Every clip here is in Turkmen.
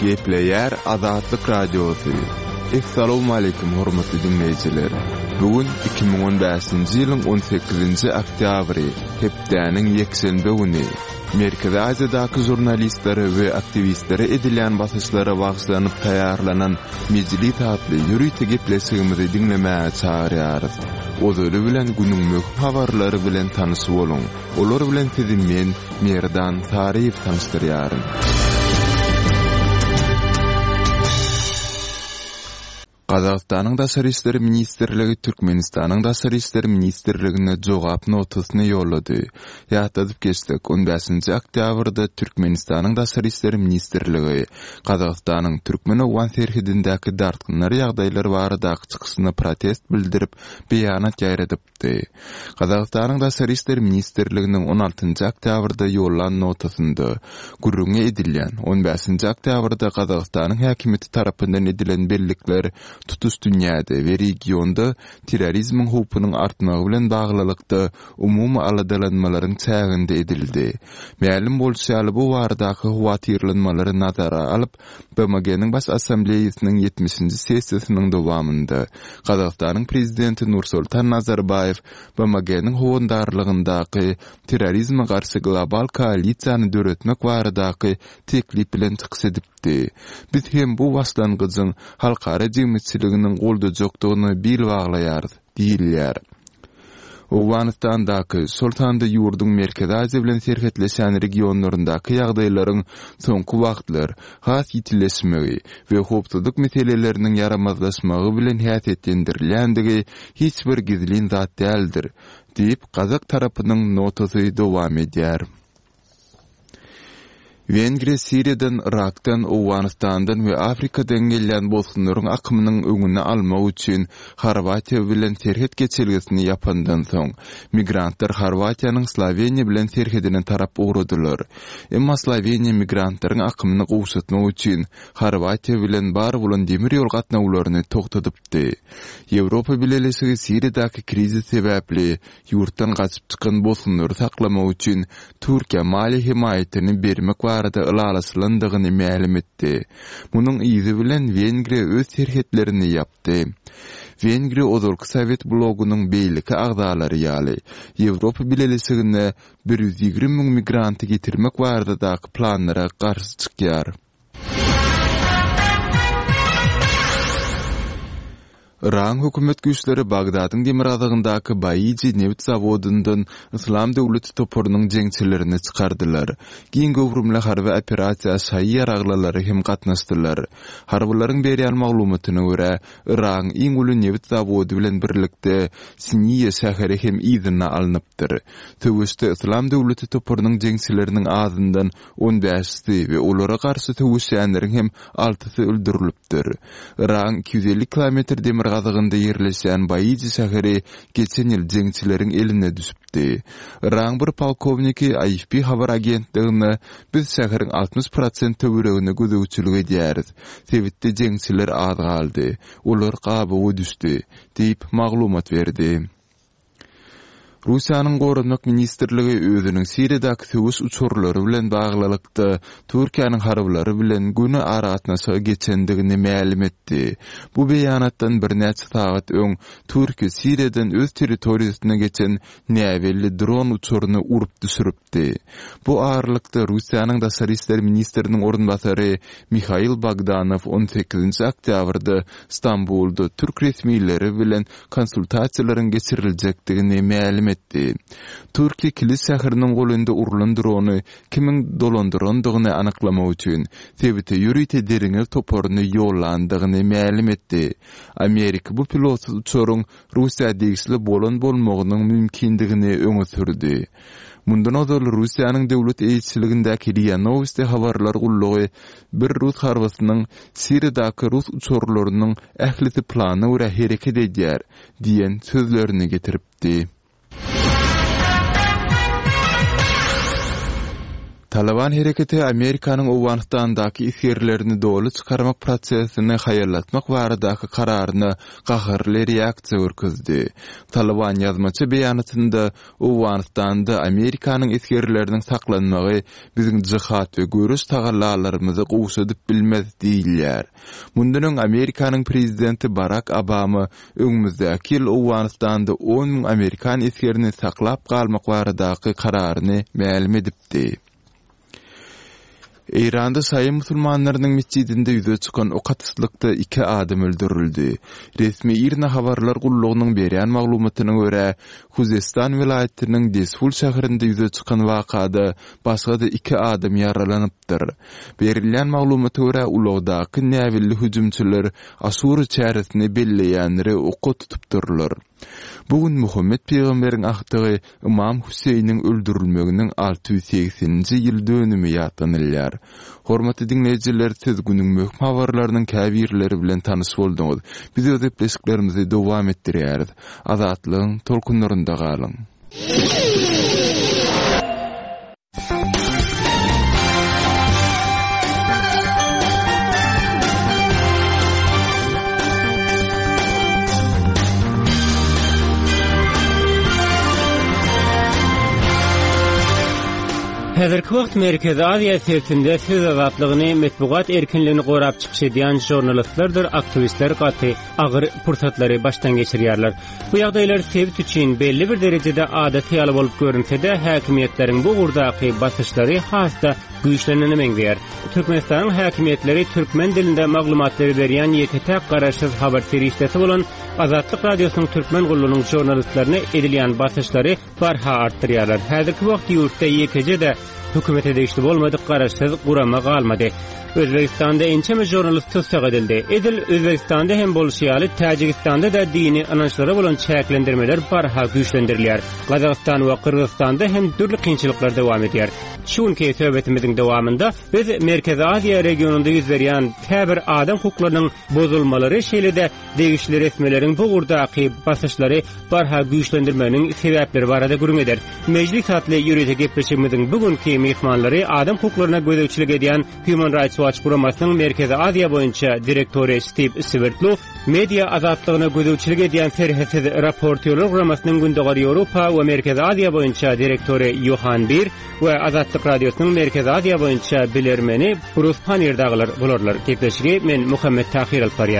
Gepleyer Azatlyk Radiosu. Assalamu alaykum hormatly dinleyijiler. Bugün 2015-nji ýylyň 18-nji oktýabry, hepdäniň ýekşembe güni. Merkezi Aziýadaky jurnalistlere we aktivistlere edilen basyşlara bagşlanyp taýýarlanan mejlis hatly ýürüýte gepleşigimizi dinlemäge çagyrýarys. Ozoly bilen günüň möhüm habarlary bilen tanyşyp bolun. Olar bilen sizin men Merdan Taryp tanıştyrýarym. Qazaqstanyň Daşary işleri ministrligi Türkmenistanyň Daşary işleri ministrligine jogap notasyny ýollady. Ýatadyp geçdik. 15-nji oktýabrda Türkmenistanyň Daşary işleri ministrligi Qazaqstanyň Türkmen owgan serhidindäki dartgynlar ýagdaýlar barada çykyşyna protest bildirip beýanat ýaýradypdy. Qazaqstanyň Daşary işleri ministrliginiň 16-njy oktýabrda ýollan notasynda gurrunga edilen 15-nji oktýabrda Qazaqstanyň häkimeti tarapyndan edilen bellikler tutuş dünýäde we regionda terrorizm howpunyň artmagy bilen baglylykda umumy aladalanmalaryň çäginde edildi. Mälim bolýar bu baradaky howatyrlanmalary nazara alyp BMG-niň baş assambleýasynyň 70-nji sessiýasynyň dowamında Qazaqstanyň prezidenti Nursultan Nazarbayew BMG-niň howandarlygyndaky terrorizme garşy global koalisiýany döretmek baradaky teklip bilen çykyş edipdi. Biz hem bu başlangyjyň halkara jemgyýetçiliginiň golda jokdugyny bil baglaýarys diýilýär. Owganistandaky Sultanda ýurduň Merkezi Aziýa bilen serhetleşen regionlaryndaky ýagdaýlaryň soňky wagtlar has ýitileşmegi we howpsuzlyk meseleleriniň yaramazlaşmagy bilen häsiýetlendirilýändigi hiç bir gizlin zat däldir, diýip Kazak tarapynyň notasy dowam edýär. Vengriýa Siriýadan, Irakdan, Owganistandan we Afrikadan gelýän bolsunlaryň akymynyň öňüne almak üçin Horwatiýa bilen serhet geçirgesini ýapandan soň migrantlar Horwatiýanyň Sloveniýa bilen serhedine tarap ugradylar. Emma Sloveniýa migrantlaryň akymyny gowşatmak üçin Horwatiýa bilen bar bolan demir ýol gatnawlaryny togtadypdy. Ýewropa Birleşigi Siriýadaky krizis sebäpli ýurtdan gaçyp çykan bolsunlary saklamak üçin Türkiýa mali himayetini bermek arada ılalasılandygyny ma'lum etdi. Munyň izi bilen Wengriýa öz serhetlerini ýapdy. Wengriýa Ozurky Sowet blogunyň beýleki agdalary ýaly Ýewropa Birleşigine 120 000 migranty getirmek baradaky planlara garşy çykýar. Iran hökümet güýçleri Bagdadyň demir azygyndaky Baýiji neft zawodundan Islam döwleti toporunyň jeňçilerini çykardylar. Giň gowrumly harby operasiýa şaýy ýaraglary hem gatnaşdylar. Harbylaryň berýän maglumatyna görä, Iran iň uly neft zawody bilen birlikde Siniýe şäheri hem ýzyna alnypdyr. Töwüşde Islam döwleti toporunyň jeňçileriniň azyndan 15-si we olara garşy töwüşýänleriň hem 6-sy öldürilipdir. Iran 250 kilometr demir azygynda ýerleşen Baýiji şäheri geçen ýyl jeňçileriň eline düşüpdi. Iran bir polkovniki AFP habar agentligine biz şäheriň 60% töweregine gözegçilik edýäris. Sebitde jeňçiler az galdy. Olar gabaga düşdi, diýip maglumat berdi. Russiýanyň Gorunmak ministrligi özüniň Siriýadaky töwüş uçurlary bilen baglylykda Türkiýanyň harbylary bilen güni aratnaşygy geçendigini ma'lum etdi. Bu beýanatdan bir näçe sagat öň Türkiýa Siriýadan öz territoriýasyna geçen näwelli dron uçuryny urup düşüripdi. Bu aralykda Russiýanyň Daşary işleri ministriniň orunbasary Mikhail Bogdanow 18-nji oktýabrda Stambulda Türk resmiýetleri bilen konsultasiýalaryň geçiriljekdigini ma'lum etdi. Türkiýa Kilis şäheriniň golunda urulan drony kimiň dolandyrandygyny anaklamak üçin sebäte ýürüýte deriňe toporuny ýollandygyny ma'lum etdi. Amerika bu pilotsuz uçuryň Russiýa degişli bolan bolmagynyň mümkindigini öňe sürdi. Mundan öňe Russiýanyň döwlet eýçiligindäki RIA Novosti habarlar gullugy bir Rus harbasynyň Siriýadaky Rus uçurlarynyň ählisi plany we hereket edýär diýen sözlerini getiripdi. Taliban hereketi Amerikanyň Awganistandaki isgerlerini dolu çıkarmak prosesini haýallatmak baradaky kararyny gahyrly reaksiýa görkezdi. Taliban ýazmaçy beýanatynda Awganistanda Amerikanyň isgerleriniň saklanmagy biziň jyhat we görüş tagallalarymyzy gowşadyp bilmez diýilýär. Mundan Amerikanyň prezidenti Barack Obama öňümüzdäki ýyl Awganistanda 10 000 Amerikan isgerini saklap galmak baradaky kararyny ma'lum edipdi. İranda sayı musulmanlarının mescidinde yüze çıkan o katıslıkta 2 adam öldürüldü. Resmi İrna habarlar gulluğunun berýän maglumatyna görä, Khuzestan vilayetinin Desful şäherinde yüze çıkan vakada başga da 2 adam yaralanypdyr. Berilýän maglumata görä ulagdaky näwilli hüjümçiler Asur çäresini belleýänleri oka tutup Bugün Muhammed Peygamberiň ahtygy İmam Hüseyniň öldürilmeginiň 680-nji ýyl dönümi ýatlanylýar. Hormatly dinleýijiler, siz günüň möhüm habarlarynyň käbirleri bilen tanys boldyňyz. Biz ödepleşiklerimizi dowam etdirýäris. Azatlygyň tolkunlarynda galyň. Häzirki wagt Merkezi Aziýa sertinde söz azatlygyny, metbuat erkinligini gorap çykyş edýän jurnalistlerdir, aktivistler gaty agyr pursatlary başdan geçirýärler. Bu ýagdaýlar sebit üçin belli bir derejede adat ýaly bolup görünse-de, häkimiýetleriň bu gurdaky basyşlary hasda güýçlenene meňzeýär. Türkmenistanyň häkimiýetleri türkmen dilinde maglumatlary berýän ýeketäk garaşsyz habar serişdesi bolan Azatlyk Radiosynyň türkmen gullunyň jurnalistlerine edilýän basyşlary barha artdyrýarlar. Häzirki wagt ýurtda ýekejede hükümete değişti bolmadyk garaşsyz gurama galmady. Özbekistanda ençeme jurnalist tutsak edildi. Edil Özbekistanda hem bolşýaly, Täjikistanda da dini anançlara bolan çäklendirmeler barha güýçlendirilýär. Gazakystan we Kyrgyzstanda hem türlü kynçylyklar dowam edýär. Şuňky söhbetimiziň dowamında biz Merkezi Aziýa regionunda ýüz berýän täbir adam hukuklarynyň bozulmalary şeýlede degişli resmeleriň bu gurdaky basyşlary barha güýçlendirmeniň sebäpleri barada gürüňeder. Mejlis hatly ýürüýte gepleşigimiziň bugünkü mehmanlary adam hukuklaryna gözetçilik edýän Human Rights Watch Guramasynyň Merkezi Aziýa boýunça direktori Steve Svertlov, media azatlygyna gözetçilik edýän Serhesiz raportörler Guramasynyň gündäki Ýewropa we Merkezi Aziýa boýunça direktori Johan Bir we Azatlyk Radiosynyň Merkezi Aziýa boýunça bilermeni Bruce Panyer daglar bolarlar. Gepleşigi men Muhammed Tahir Alparyan.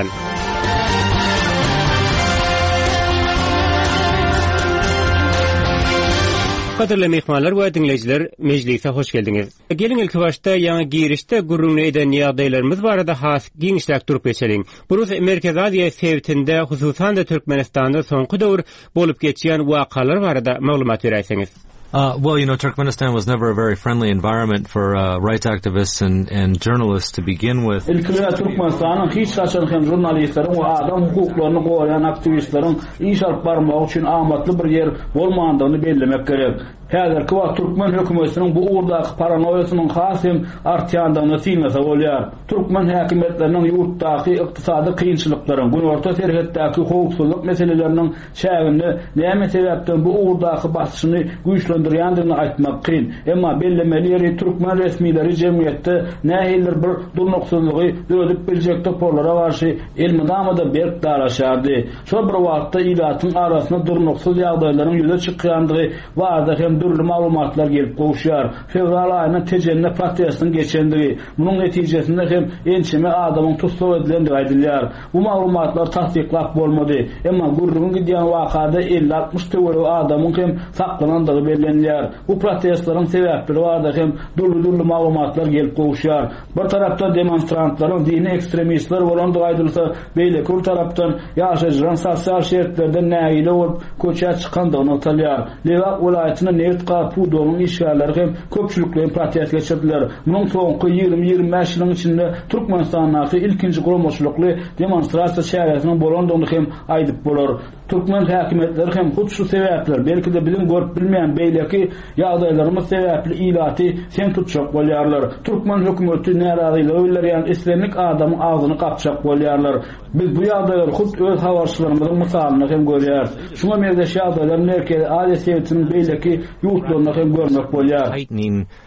Qadirli mehmanlar we dinleyijiler, mejlise hoş geldiňiz. Gelin ilki başda ýa-ni girişde gurrunly eden ýagdaýlarymyz barada has giňişlik durup geçelim. Burus Merkezi Aziýa sebitinde hususan da Türkmenistanda soňky döwür bolup geçýän wakalar barada maglumat berýärsiňiz. Well, Turkmenistan was never a very friendly environment for rights activists and journalists to begin with. Türkmenistan'ın hiç kaçan hem jurnalistlerin ve adam hukuklaryny goýan aktivistleriň iş alyp barmak üçin amatly bir yer bolmagandygyny bellemek gerek. Häzirki wagt Türkmen hökümetiniň bu urdaky paranoýasynyň hasym artýandygyny syňlasa bolýar. Türkmen häkimetläriniň ýurtdaky ykdysady kynçylyklaryň, günorta serhetdäki howpsuzlyk meseleleriniň şägini näme sebäpden bu urdaky basyşyny güýçlendirýändigini aýtmak kyn. Emma bellemeleri Türkmen resmileri jemgyýetde nähiller bir durnuksuzlygy dödüp biljekde porlara garşy elmidamada berk daraşardy. Şol bir wagtda ilatyň arasyna durnuksuz ýagdaýlaryň ýüze çykýandygy wada hem dürlü maglumatlar gelip gowşýar. Fevral aýyna tejenne protestiň geçendigi, munyň netijesinde hem ençeme adamyň tutup edilendigi aýdylýar. Bu maglumatlar tasdiklap bolmady. Emma gurrun gidýän wakada 50-60 töwere adamyň hem saklanandygy bellenýär. Bu protestlaryň sebäpleri barada hem dürlü maglumatlar gelip gowşýar. Bir tarapdan demonstrantlaryň dini ekstremistler bolandygy aýdylsa, beýle kur tarapdan ýaşaýan sosial şertlerden nägile bolup köçä çykandygyny atalýar. Lewak welaýatyna Neftka Pudonyň işgärleri hem köpçülikle protest geçirdiler. Munyň soňky 20-25 ýylyň içinde Türkmenistanyň ilkinji guramaçlykly demonstrasiýa şäheriniň bolandygyny hem aýdyp bolar. Türkmen häkimetleri hem hut şu sebäpler, belki de bilim görüp bilmeýän beýleki ýagdaýlarymyz sebäpli ilaty sen tutjak bolýarlar. Türkmen hökümeti närazylygy bildirýän islemik adamyň agyny gapjak bolýarlar. Biz bu ýagdaýlary hut öz habarçylarymyzyň mysalyny hem görýäris. Şuňa meňze ýagdaýlar Merkezi Aziýa sebitiniň beýleki ýurtlaryna hem görmek bolýar. Tightening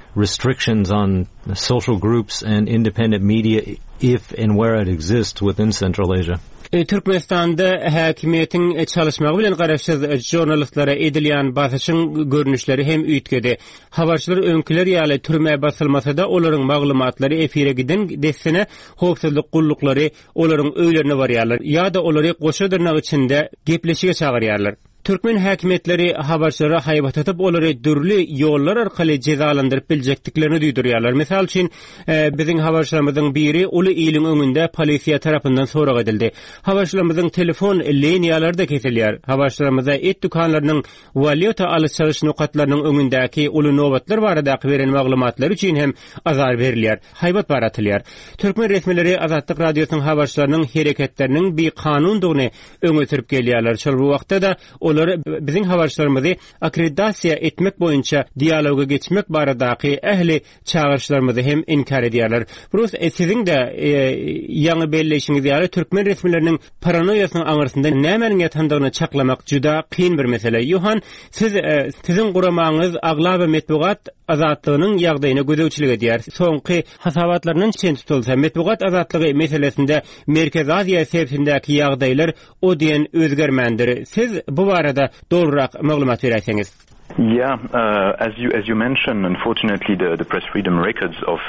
restrictions on social groups and independent media if and where it exists within Central Asia. Türkmenistan'da hakimiyetin çalışmağı bilen garaşsız jurnalistlara edilýän basyşyň görnüşleri hem üýtkedi. Habarçylar öňkiler ýaly türme basylmasa da olaryň maglumatlary efire giden desene howpsuzlyk gullukları olaryň öýlerine barýarlar ýa-da olary goşadyrnak içinde gepleşige çagyrýarlar. Türkmen hakimiyetleri habarçylara haýbat atyp olary dürli ýollar arkaly cezalandyryp biljekdiklerini duýdurýarlar. Mesal üçin biziň habarçylarymyzyň biri uly ýylyň öňünde polisiýa tarapyndan sorag edildi. Habarçylarymyzyň telefon liniýalary da kesilýär. Habarçylarymyza et dukanlarynyň valyuta alyş-salyş nokatlarynyň öňündäki uly nobatlar barada beren maglumatlar üçin hem azar berilýär. Haýbat baratylýar. Türkmen resmileri Azatlyk radiosynyň habarçylarynyň hereketleriniň bir kanundygyny öňe sürüp gelýärler. Şol wagtda da olar biziň habarçylarymyzy akkreditasiýa etmek boýunça dialoga geçmek baradaky ähli çağırışlarymyzy hem inkar edýärler. Burus siziň de ýaňy belleşiňiz ýaly türkmen resmileriniň paranoýasynyň aňyrsynda nämenin ýatandygyny çaklamak juda kyn bir mesele. Ýohan, siziň guramaňyz agla we metbugat azatlygynyň ýagdaýyna gödäwçilik edýär. Soňky hasabatlarynyň çen tutulsa, metbugat azatlygy meselesinde Merkez Aziýa sebäpindäki ýagdaýlar o diýen özgermendir. Siz bu barada dogrurak maglumat beräsiňiz. Yeah, as you mentioned, unfortunately, the press freedom records of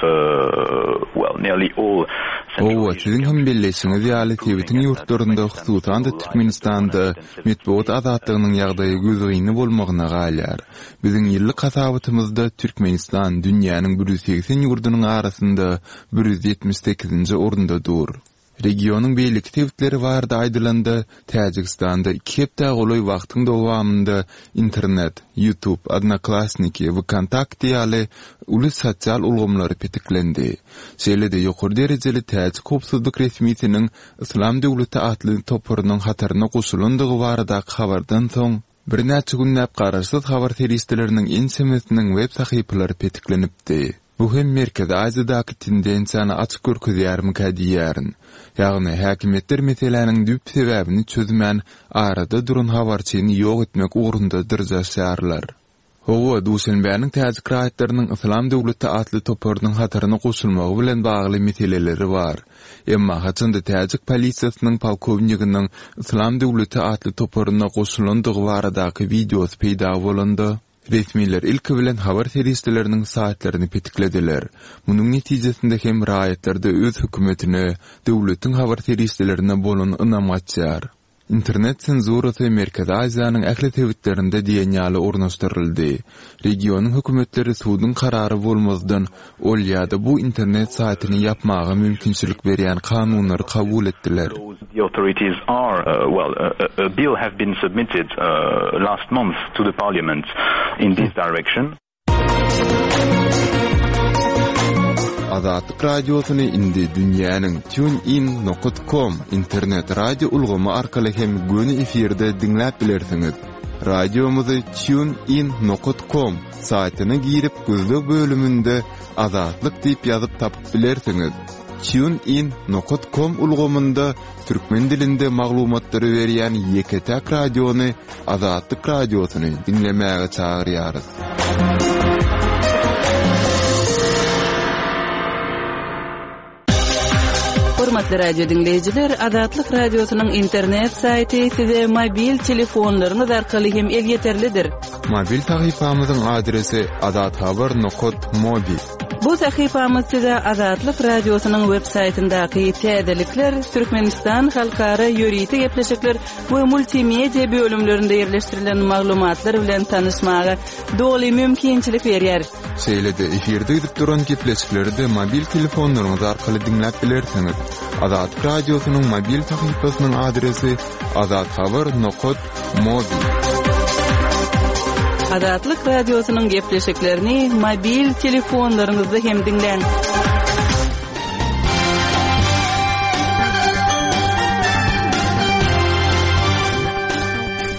nearly all. Sizin hem belleşiňiz ýaly Tibetiň ýurtlarynda, hususan da Türkmenistanda metbuat azatlygynyň ýagdaýy gözüňi bolmagyna galýar. Biziň ýyllyk hasabatymyzda Türkmenistan dünýäniň 180 ýurdunyň arasynda 178-nji orunda dur. Regionyň beýlik tewitleri barda aýdylanda Täjikistanda 2 hepde goly wagtyň dowamında internet, YouTube, Odnoklassniki we Kontakt ýaly uly sosial ulgamlary petiklendi. Şeýle-de ýokary derejeli täjik howpsuzlyk resmiýetiniň Islam döwleti atly topurynyň hataryna goşulandygy barada habardan soň bir näçe günnäp garaşsyz habar teristleriniň ensemesiniň web sahypalary petiklenipdi. Bu hem Merkez Aziýadaky tendensiýany açyk görkezýärmi diýärin. Ýagny häkimetler meseleniň düp sebäbini çözmän arada durun habarçyny ýok etmek ugrunda dyrjaşýarlar. Howa Duşanbeýanyň täjik raýatlarynyň Islam döwleti atly topurynyň hataryna goşulmagy bilen bagly meseleleri bar. Emma haçynda täjik polisiýasynyň polkowniginiň Islam döwleti atly topuryna goşulandygy baradaky videosy peýda bolandy. Resmiler ilki bilen habar teristleriniň saatlaryny petiklediler. Munyň netijesinde hem raýatlarda öz hökümetine, döwletiň habar teristlerine bolan ynamaçýar. Internet senzurasy Merkez Aziýanyň ähli tewitlerinde diýen ýaly ornaşdyryldy. Regionyň hökümetleri suwdyň karary bolmazdan ol ýa-da bu internet saatini ýapmagy mümkinçilik berýän kanunlary kabul etdiler. The authorities are a bill have been submitted last month to the parliament in this direction. Azatlyk radiosyny indi dünýäniň tunein.com internet radio ulgamy arkaly hem göni efirde dinläp bilersiňiz. Radiomuzy tunein.com saýtyna girip gözlük bölüminde azatlyk diýip ýazyp tapyp bilersiňiz. tunein.com ulgamynda türkmen dilinde maglumatlary berýän Yeketek radiony, Azatlyk radiosyny dinlemäge çagyrýarys. Hormatly radio dinleyijiler, Azatlyk radiosynyň internet saýty size mobil telefonlaryňyz arkaly hem elýeterlidir. Mobil sahypamyzyň adresi azathabar.mobi. Bu sahypamyz size Azatlyk radiosynyň web saýtyndaky täzelikler, Türkmenistan halkara ýöriti gepleşikler we multimedia bölümlerinde ýerleşdirilen maglumatlar bilen tanyşmaga doly mümkinçilik berýär. Şeýle-de efirde edip duran gepleşikleri de mobil telefonlaryňyz arkaly dinläp bilersiňiz. Azatlyk radiosynyň mobil sahypasynyň adresi azathabar.mobi. Azatlyk radiosynyň gepleşiklerini mobil telefonlaryňyzda hem dinleň.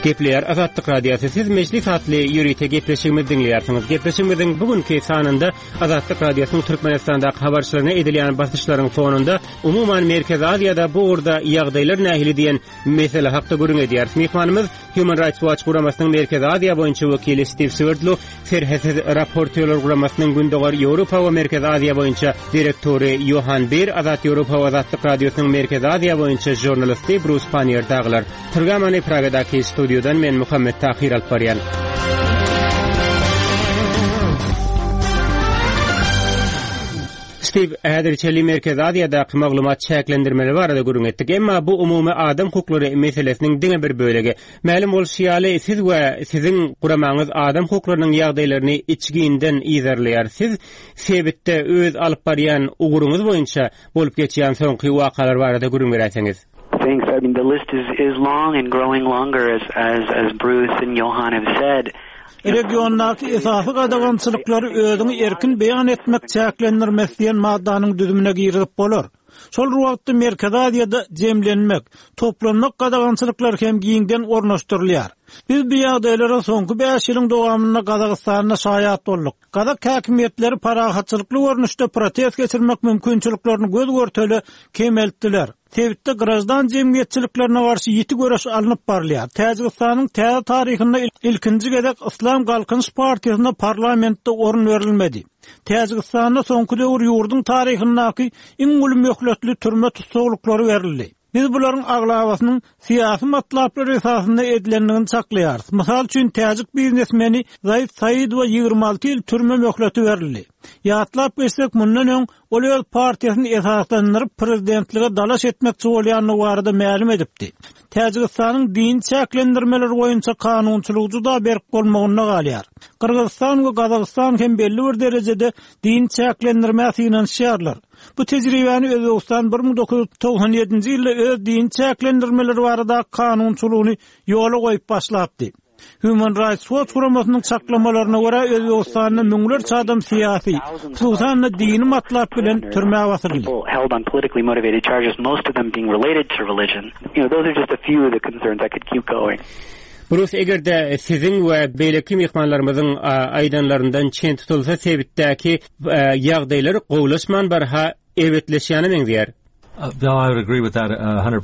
Gepleyer Azatlyk Radiosu. Siz meclis hatly ýürüýte gepleşigimi dinleýärsiňiz. Gepleşigimiň bugünkü sanynda Azatlyk Radiosynyň Türkmenistandaky habarçylaryna edilen basyşlaryň fonunda umuman Merkez Aziýada bu urda ýagdaýlar nähili diýen mesele hakda görüň edýär. Mehmanymyz Human Rights Watch guramasynyň Merkez Aziýa boýunça wekili Steve Swerdlu, Serhesiz Raportörler guramasynyň Gündogar Ýewropa we Merkez Aziýa boýunça direktori Johan Beer, Azat Ýewropa we Azatlyk Radiosynyň Merkez Aziýa boýunça jurnalisti Bruce Panier daglar. Turgamany Pragadaky studiodan men Muhammed Tahir Alparyan. Steve, häzirçe Merkez Aziýada maglumat çäklendirmeli barada görüň etdik. Emma bu umumy adam hukuklary meselesiniň diňe bir bölegi. Mälim bolşy ýaly siz we siziň guramaňyz adam hukuklarynyň ýagdaýlaryny içgiinden izerleýär. Siz sebitde öz alyp barýan uguruňyz boýunça bolup geçýän soňky wakalar barada görüň berýärsiňiz. Thanks. I mean, the list is long and growing longer as Bruce and Johan have said. Regiondaky esasy gadagançylyklary özüni erkin beýan etmek çäklendirmesi diýen maddanyň düzümine girip bolar. Şol wagtda Merkez Aziýada jemlenmek, toplanmak gadagançylyklary hem giňden ornaşdyrylýar. Biz bu ýagdaýlara soňky 5 ýylyň dowamynda Gazagystanda şaýat boldyk. Gazak häkimetleri parahatçylykly görnüşde protest geçirmek mümkinçiliklerini göz görteli kemeltdiler. Tebitde grajdan jemgyýetçiliklerine garşy ýeti göreş alınıp barlýar. Täjikistanyň täze taryhynda ilkinji gezek Islam Galkynç Partiýasyna parlamentde orun berilmedi. Täjikistanda soňky döwür ýurduň taryhyndaky iň uly möhletli türme tutsaglykları berildi. Biz buların aglawasynyň syýasy matlaplary esasynda edilendigini saklaýarys. Mysal üçin täjik biznesmeni Zaid Said we 26 ýyl türme möhleti berildi. Ýatlap geçsek mundan öň ol öz partiýasyny esaslandyryp prezidentlige dalaş etmekçi bolýanyny barada ma'lum edipdi. Täjikistanyň din çäklendirmeleri boýunça kanunçylygy juda berk bolmagyna galýar. Kyrgyzstan we Gazagystan hem belli bir derejede din çäklendirmesi inanýarlar. Bu tejribäni Özbegistan 1997-nji ýylda öz din çäklendirmeleri barada kanunçylygyny ýola goýup başlapdy. Human Rights Watch guramasynyň çaklamalarına görä Özbegistanyň müňlerçe adam syýasy, hususan dini matlap bilen türmäge basyldy. Held on politically motivated charges, most of them being related to religion. Those are just a few of the concerns. I could keep going. Bruce, egerde siziň we beýleki mehmanlarymyzyň aýdanlaryndan çen tutulsa sebitdäki ýagdaýlar gowlaşman barha ewetleşýäni meňzeýär. Bill, I would agree with that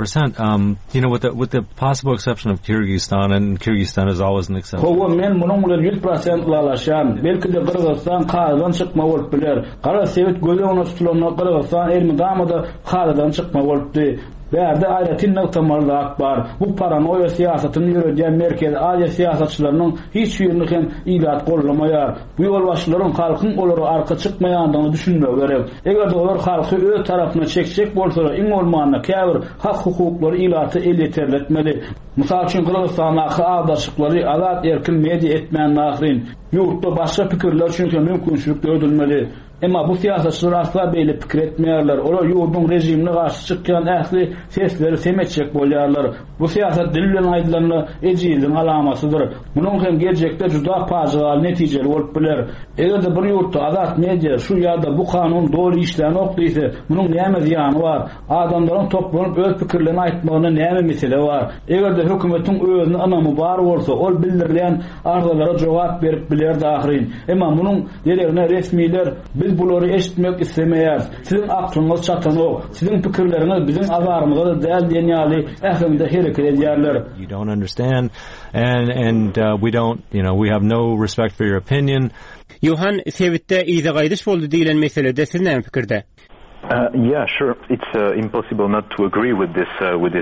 100%. With the possible exception of Kyrgyzstan, and Kyrgyzstan is always an exception. Howa men munyň bilen 100% lalaşan, belki de Kyrgyzstan kadadan çykma bolup biler. Kara sebit gözüňe tutulan Kyrgyzstan Ermidamada kadadan çykma bolupdy. Bärde aýatyny tamarlak bar. Bu paranoya siýasatyny ýürüdýän Merkez Aziýa siýasatçylarynyň hiç ýerini hem ilat gollamaýar. Bu ýolbaşçylaryň halkyň olary arka çykmaýandygyny düşünmek gerek. Eger olar halky öz tarapyna çekjek bolsalar, iň bolmanda käbir hak hukuklary ilaty elýeterletmeli. Mysal üçin Kyrgyzstanyň agdaşyklary azat erkin media etmän nährin ýurtda başga pikirler üçin mümkinçilik ödülmeli. Emma bu siýasatçylar asla beýle pikir etmeýärler. Olar ýurduň rejimine garşy çykýan ähli sesleri semetjek bolýarlar. Bu siýasat dil bilen aýdylanyň ejizliň alamasydyr. Munyň hem gelecekde juda paýaly netijeli bolup biler. Eger-de bir ýurtda azat media şu ýa-da bu kanun dogry işlerini okdysa, munyň näme ziýany bar? Adamlaryň toplanyp öz pikirlerini aýtmagyna näme mesele bar? Eger-de hökümetiň özüne anamy bar bolsa, ol bildirilen arzulara jogap berip biler dahirin. Emma munyň ýerine resmiler biz bulary eşitmek islemeýär. Sizin aklyňyz çatanyk, sizin pikirleriniz bizim azarymyza däl diýen ýaly ählimde hereket edýärler. You don't understand and we don't, we have no respect for your opinion. Johan, sebitde iýde gaýdyş boldy diýilen meselede siz näme pikirde? Yeah, sure. It's impossible not to agree with this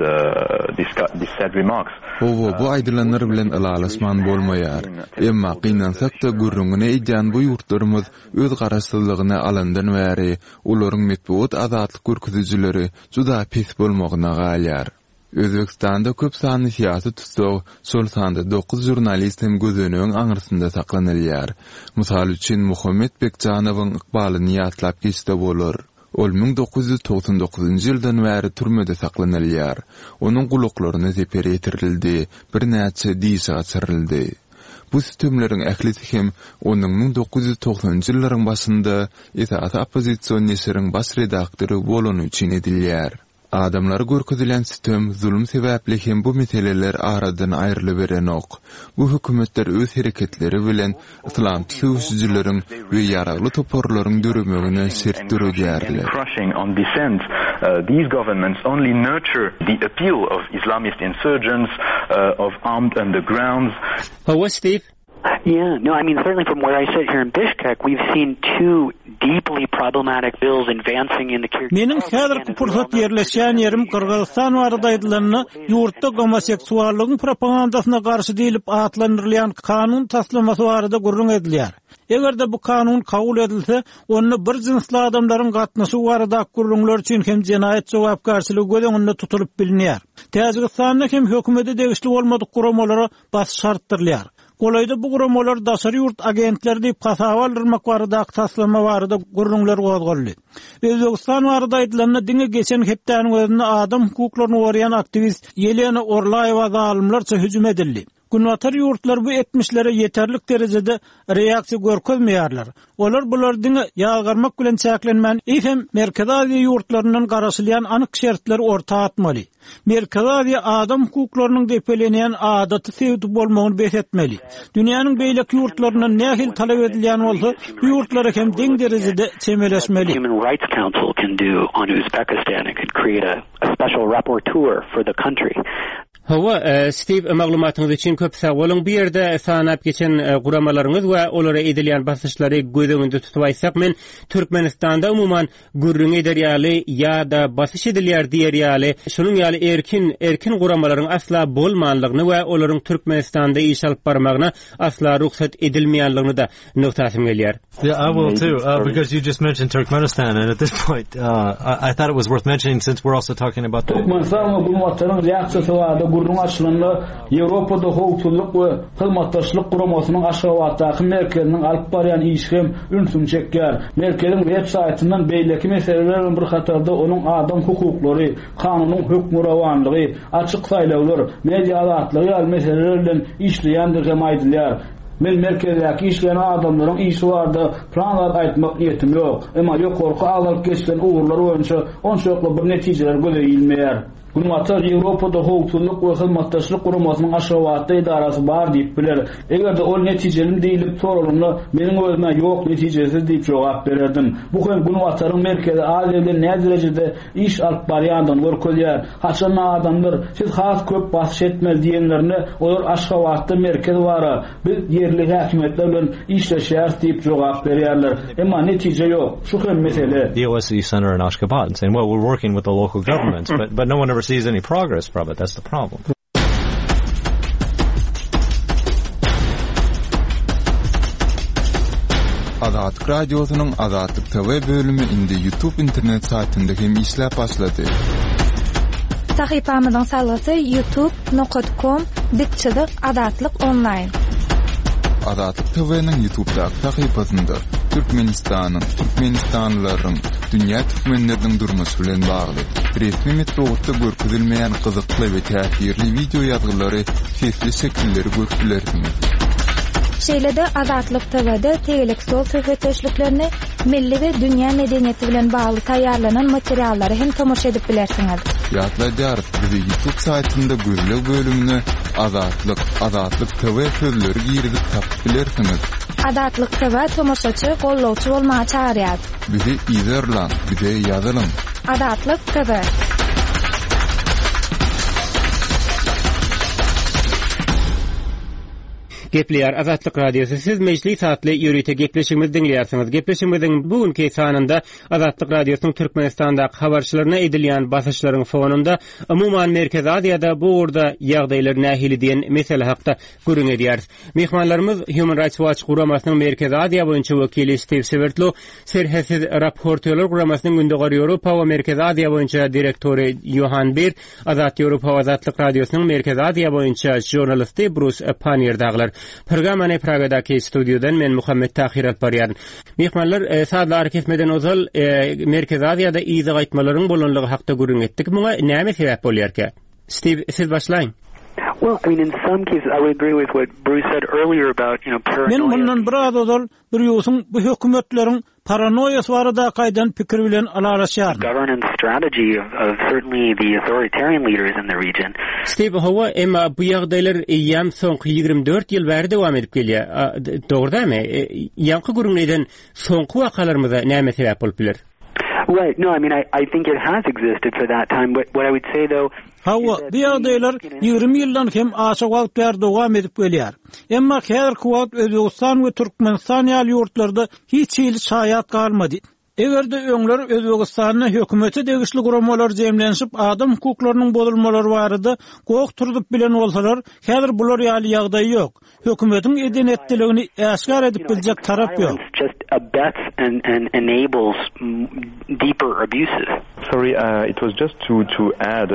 sad remarks. Bu aýdylanlar bilen alalasman bolmaýar. Emma gynansak da gürrüňine edýän bu ýurtlarymyz öz garaşsyzlygyna alandan bäri olaryň metbuat azatlyk görkezüjileri juda pis bolmagyna galýar. Özbekistanda köp sanly syýasy tutsag, şol sanda 9 jurnalist hem gözüniň aňyrsynda saklanylýar. Mysal üçin Muhammed Bekjanowyň ykbalyny ýatlap geçdi bolar. Ol 1999-njy ýyldan bäri türmede saklanylýar. Onuň gulaklaryna zeper ýetirildi, bir näçe diýse açyrildi. Bu sistemleriň ählisi hem onuň 1990-njy ýyllaryň başynda etaat opozisiýon nesiriň baş redaktory bolan üçin edilýär. Adamlara görkezülen sistem zulüm sebäpli hem bu meseleler aradan aýryly beren ok. Bu hökümetler öz hereketleri bilen islam söwüsçüleriň we ýaragly toporlaryň dörümegine sert dörüdýärler. These governments only nurture the appeal of Islamist insurgents, of armed undergrounds. How Steve? Yeah, no, I mean, certainly from where I sit here in Bishkek, we've seen two deeply problematic bills advancing in the Kyrgyzstan. Menin häzirki pursat yerleşýän yerim Kırgızstan baradaýdylaryny ýurtda homoseksuallygyň propagandasyna garşy diýilip atlandyrylýan kanun taslamasy barada gurrun edilýär. Egerde bu kanun kabul edilse, onu bir jinsli adamlaryň gatnaşy barada gurrunlar üçin hem jenaýat jogapkarçylygy gödeňinde tutulup bilinýär. Täjikistanyň hem hökümeti degişli bolmadyk guramalara bas şartdyrlar. Golayda bu guramalar daşary ýurt agentleri diýip hasaba aldyrmak barada taslama barada gurrunlar gozgoldy. Özbegistan barada aýdylanma diňe geçen hepdäniň özünde adam hukuklaryny goraýan aktivist Yelena Orlaýewa zalymlarça hüjüm edildi. Günwatar ýurtlar bu etmişlere yeterlik derejede reaksiýa görkezmeýärler. Olar bular diňe ýagarmak bilen çäklenmän hem Merkez Aziýa ýurtlarynyň garaşylýan anyk şertleri orta atmaly. Merkez Aziýa adam hukuklarynyň depelenýän adaty sewdi bolmagyny beýletmeli. Dünýäniň beýlek ýurtlarynyň nähil talap edilýän bolsa, bu ýurtlara hem deň derejede çemeleşmeli. Human Rights Council can do on Uzbekistan. It could create a special rapporteur for the country. Hawa Steve maglumatyňyz üçin köp sag bolun. Bu ýerde sanap geçen guramalaryňyz we olara edilýän basyşlary gödeňinde tutup aýsak, men Türkmenistanda umumyň gürrüň ederýäli ýa-da basyş edilýär diýerýäli, şonuň ýaly erkin guramalaryň asla bolmanlygyny we olaryň Türkmenistanda iş alyp barmagyna asla ruhsat edilmeýänligini da noktasym gelýär. Yeah, I will too, because you just mentioned Turkmenistan, and at this point, I thought it was worth mentioning since we're also talking about Türkmenistan bu wagtlaryň reaksiýasy we gurrun açylanda Ýewropada howpsuzlyk we hyzmatdaşlyk guramasynyň aşgabatdaky merkeziniň alyp barýan işi hem ünsün çekýär. Merkeziň web saýtyndan beýleki meseleler bilen bir hatarda onuň adam hukuklary, kanunyň hökm rawanlygy, açyk saýlawlar, media azatlygy ýaly meseleler bilen işleýändir hem aýdylýar. Men merkezdäki işleyen adamlaryň işi barda planlar aýtmak niýetim ýok. Emma ýokurky alyp geçen uğurlar boýunça onçakly bir netijeler göreýilmeýär. Günwatar Ýewropada howpsuzlyk we hyzmatdaşlyk guramasynyň aşgabatda idarasy bar diýip biler. Egerde ol netijelim diýilip sorulanda meniň özüme ýok netijesi diýip jogap bererdim. Bu hem Günwataryň Merkezi Aziýada näderejede iş alyp barýandan görkezýär. Haçan adamlar siz has köp basyş etmez diýenlerine olar aşgabatda merkez bara biz ýerli häkimetler bilen işleşýär diýip jogap berýärler. Emma netije ýok. Şu hem mesele. The OSCE Center in Ashgabat and saying, well, we're working with the local governments, but no one ever sees any progress from it. That's the problem. Azatlyk radiosynyň Azatlyk TV bölümi indi YouTube internet saytynda hem işläp başlady. Sahypamyzyň salaty youtube.com/azatlyk-online. Azatlyk TV'niň YouTube'daky sahypasynda Türkmenistanlylaryň dünýä türkmenleriniň durmuşy bilen bagly resmi metodda görkezilmeýän gyzykly we täsirli video ýazgylary, sesli şekilleri görkezilýär. Şeýlede Azatlyk TV'de tegelik sol söhbetleşliklerini milli we dünýä medeniýeti bilen bagly taýýarlanan materiallary hem tomoşa edip bilersiňiz. Ýatlaýar, bizi YouTube saýtynda gözlek bölümine Azatlyk TV sözleri girizip tapyp bilersiňiz. Azatlyk TV tomoşaçy, gollawçy bolmagy çağırýar. Bizi izlerler, bize ýazylyň. Azatlyk TV. Gepleýär Azatlyk radiosy. Siz mejlis satly ýörüýte gepleşigimiz dinleýärsiňiz. Gepleşigimiziň bugünkü sanynda Azatlyk radiosynyň Türkmenistandaky habarçylaryna edilýän basyşlaryň fonunda umumyň Merkez Aziýada bu urda ýagdaýlar nähili diýen mesele hakda görüň edýäris. Mehmanlarymyz Human Rights Watch guramasynyň Merkez Aziýa boýunça wekili Steve Severtlo, Serhesiz raportörler guramasynyň Gündoğar Ýewropa we Merkez Aziýa boýunça direktori Johan Bir, Azat Ýewropa we Azatlyk radiosynyň Merkez Aziýa boýunça jurnalisti Bruce Panier daglar. Programany Pragadaky studiodan men Muhammed Tahir alparýan. Mehmanlar saatlar kesmeden ozal Merkez Aziýada iýdi gaýtmalaryň bolanlygy hakda görüň etdik. Muňa näme sebäp bolýarkä? Steve, siz başlaýın. Well, I mean, in some cases, I would agree with what Bruce said earlier about, paranoia. Men bundan biraz odal bir ýosun bu hökümetleriň paranoýasy barada kaýdan pikir bilen alalaşýar. Governance strategy of certainly the authoritarian leaders in the region. Steve Howe emma bu ýagdaýlar ýam soňky 24 ýyl bäri dowam edip gelýär. Dogrymy? Ýanky gurumlydan soňky wakalarmyza näme sebäp bolup biler? Right. No, I mean, I think it has existed for that time. But what I would say, though, Hawa, bu ýagdaýlar 20 ýyldan hem aşağı wagtlar dowam edip gelýär. Emma häzirki wagt Özbegistan we Türkmenistan ýaly ýurtlarda hiç ýyl şaýat galmady. Egerde öňler Özbegistanyň hökümeti degişli guramalar jemlenşip adam hukuklarynyň bozulmalary barada gok turup bilen bolsalar, häzir bular ýaly ýagdaý ýok. Hökümetiň edenetdiligini äşgar edip biljek tarap ýok. Just abets and enables deeper abuses. Sorry, it was just to add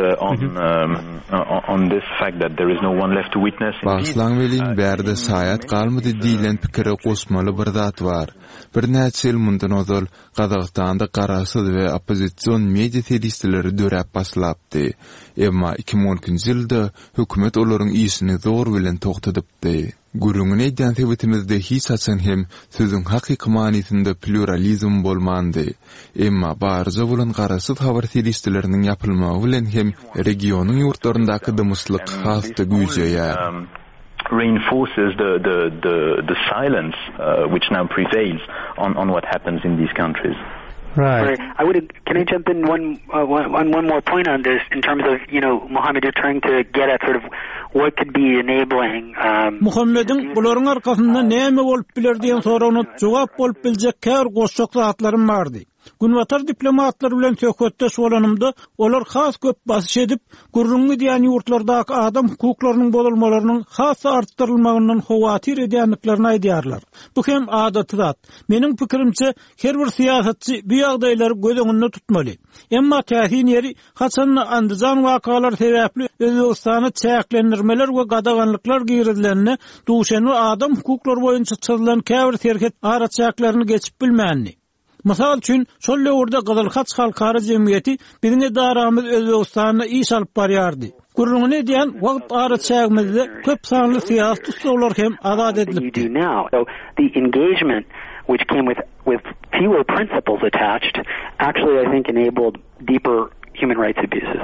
on this fact that there is no one left to witness. Başlaň welin bärde saýat galmady diýilen pikire gosmaly bir zat bar. Bir näçe ýyl mundan ozal Kazakstanda garaşsyz we opposition media terroristleri dörep başlapdy. Emma 2012-nji ýylda hökümet olaryň işini zor bilen togtadypdy. Gurungyň edýän sebetimizde hiç açan hem sözüň hakyky manysynda pluralizm bolmandy. Emma barja bolan garaşsyz habar terroristleriniň ýapylmagy bilen hem regionyň ýurtlaryndaky dymyşlyk hasty güýjeýär. Reinforces the silence which now prevails on what happens in these countries. Right. Can I jump in one more point on this in terms of, Mohammed, you're trying to get at sort of what could be enabling Muhammed'in bularyň arkasynda näme bolup biler diýen soragyna jogap bolup biljek kär goşak zatlarym bardy. Günwatar diplomatlar bilen söhbetde solanymda olar has köp basyş edip gurrungy diýen ýurtlardaky adam hukuklarynyň bozulmalarynyň has artdyrylmagyndan howatir edýänliklerini aýdýarlar. Bu hem adaty zat. Meniň pikirimçe her bir siýasatçy bu ýagdaýlary göz öňünde tutmaly. Emma täsin ýeri haçan andyjan wakalar sebäpli Özbegistany çäklendirmeler we gadaganlyklar girdilerini duşany adam hukuklary boýunça çyzylan käbir terket araçaklaryny geçip bilmänli. Masal üçin şol ýurda Gazalhaç halkara jemgyýeti birini daramyz Özbegistanyna iş alyp barýardy. Gurrungyny diýen wagt araçagymyzda köp sanly siýasat ustawlar hem azad edilipdi. So the engagement which came with fewer principles attached actually I think enabled deeper human rights abuses.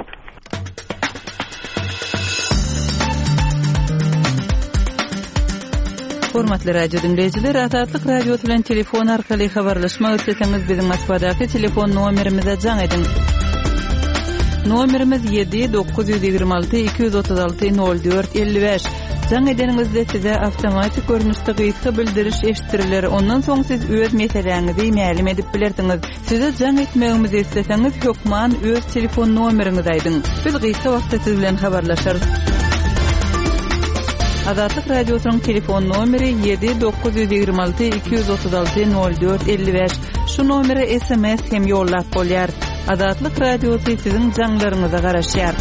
Hormatly radio dinleyijiler, Azatlyk radio bilen telefon arkaly habarlaşmak isteseňiz biziň Moskvadaky telefon nomerimize jaň edin. Nomerimiz 7-926-236-04-55. Jaň edeningizde size awtomatik görnüşde gysga bildiriş eşitdiriler. Ondan soň siz öz meseleňizi ma'lum edip bilersiňiz. Size jaň etmegimizi isteseňiz hökman öz telefon nomeriňizi aýdyň. Biz gysga wagtda siz bilen habarlaşarys. Azatlyk radiosynyň telefon nomeri 7-926-236-04-55. Şu nomere SMS hem ýollap bolýar. Azatlyk radiosy siziň jaňlaryňyza garaşýar.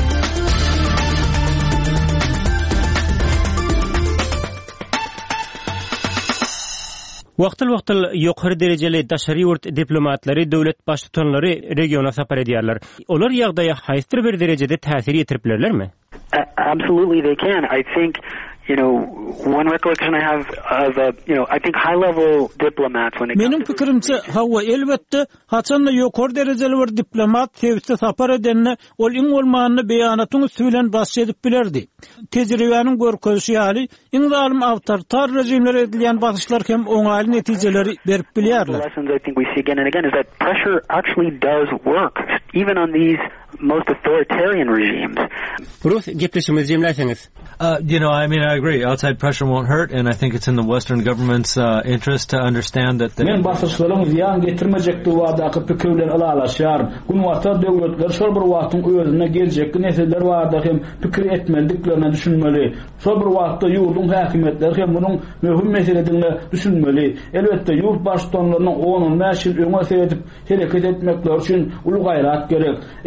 Wagtyl ýokary derejeli daşary ýurt diplomatlary, döwlet başlyklary regiona sapar edýärler. Olar ýagdaýa haýsyr bir derejede täsir ýetiriplerlermi? Absolutely they can. I think one recollection I have of I think high-level diplomats when it comes to... Menin pikirimçe, hawa elbette, haçanla ýokary derejeli bir diplomat seviste sapar edenne, ol iň bolmanyny beýanatyň üstünden baş edip bilerdi. Tejribäniň görkezişi ýaly, iň zalim awtoritar rejimlere edilýän basyşlar hem oňaly netijeleri berip bilýärler. Lessons I think we see again and again is that pressure actually does work, even on these most authoritarian regimes. Bruce, gepleşimiz jemläseňiz. I mean, I agree. Outside pressure won't hurt, and I think it's in the Western government's interest to understand that. Men basyşlaryň ziýan getirmejekdi wadaky pikir bilen alalaşýar. Günwatar döwletler şol bir wagtyň özüne geljek neseler barda hem pikir etmediklerini düşünmeli. Şol bir wagtda ýurdun häkimetleri hem munyň möhüm meselelerini düşünmeli. Elbetde ýurt başlyklarynyň onuň näşil öňe seredip hereket etmekler üçin uly gaýrat gerek. Egerde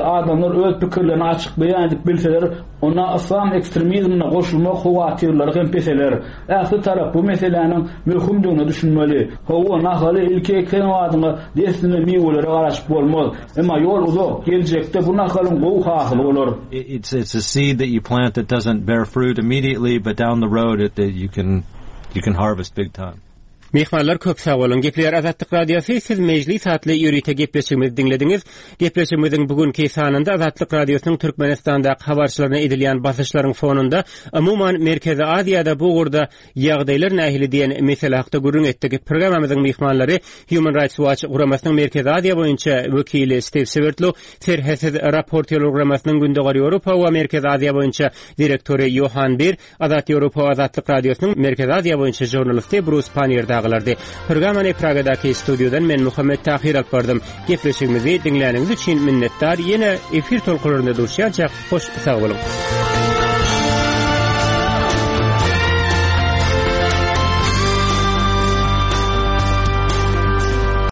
adamlar öz pikirlerini açyk beýan edip bilseler, ona İslam ekstremizmine goşulmak huwatirleri hem peseler. Ähli tarap bu meseleniň möhümdigini düşünmeli. Hawa nahaly ilke kenawadyna desine miwelere garaşyp bolmaz. Emma ýol uzak, geljekde bu nahalyň gowy hahly bolar. It's a seed that you plant that doesn't bear fruit immediately, but down the road you can harvest big time. Mehmanlar köp sağ bolun. Gepler Azatlyk Radiosu, siz mejlis satly ýörite gepleşigimizi dinlediňiz. Gepleşigimiziň bugünkü sanynda Azatlyk Radiosynyň Türkmenistanda habarçylaryna edilýän basyşlaryň fonunda umuman Merkezi Aziýada bu gurda ýagdaýlar nähili diýen mesele hakda gurrun etdik. Programmamyzyň mehmanlary Human Rights Watch guramasynyň Merkezi Aziýa boýunça wekili Steve Severtlo, Serhesiz Raportýar guramasynyň Gündöňi Ýewropa we Merkezi Aziýa boýunça direktori Johan Bir, Azat Ýewropa Azatlyk Radiosynyň Merkezi Aziýa boýunça jurnalisti Bruce Panier dağılardy. Programmany Pragadaky studiodan men Muhammed Tahir alpardym. Gepleşigimizi dinläniňiz üçin minnetdar. Ýene efir tolkularyna durşýarjak. Hoş sag bolun.